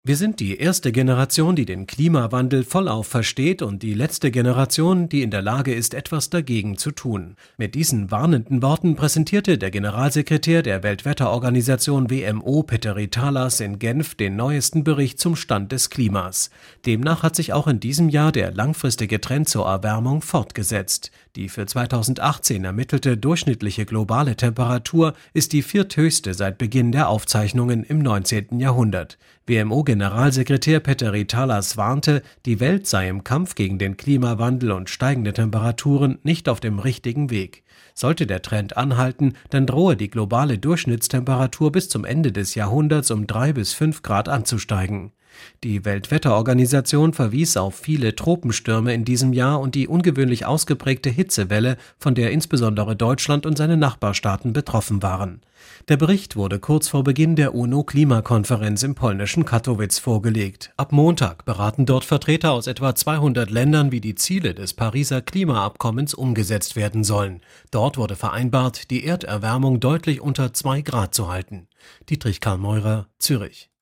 Wir sind die erste Generation, die den Klimawandel vollauf versteht und die letzte Generation, die in der Lage ist, etwas dagegen zu tun. Mit diesen warnenden Worten präsentierte der Generalsekretär der Weltwetterorganisation WMO, Petteri Talas, in Genf den neuesten Bericht zum Stand des Klimas. Demnach hat sich auch in diesem Jahr der langfristige Trend zur Erwärmung fortgesetzt. Die für 2018 ermittelte durchschnittliche globale Temperatur ist die vierthöchste seit Beginn der Aufzeichnungen im 19. Jahrhundert. WMO-Generalsekretär Petteri Talas warnte, die Welt sei im Kampf gegen den Klimawandel und steigende Temperaturen nicht auf dem richtigen Weg. Sollte der Trend anhalten, dann drohe die globale Durchschnittstemperatur bis zum Ende des Jahrhunderts um 3 bis 5 Grad anzusteigen. Die Weltwetterorganisation verwies auf viele Tropenstürme in diesem Jahr und die ungewöhnlich ausgeprägte Hitzewelle, von der insbesondere Deutschland und seine Nachbarstaaten betroffen waren. Der Bericht wurde kurz vor Beginn der UNO-Klimakonferenz im polnischen Kattowitz vorgelegt. Ab Montag beraten dort Vertreter aus etwa 200 Ländern, wie die Ziele des Pariser Klimaabkommens umgesetzt werden sollen. Dort wurde vereinbart, die Erderwärmung deutlich unter 2 Grad zu halten. Dietrich Karl Meurer, Zürich.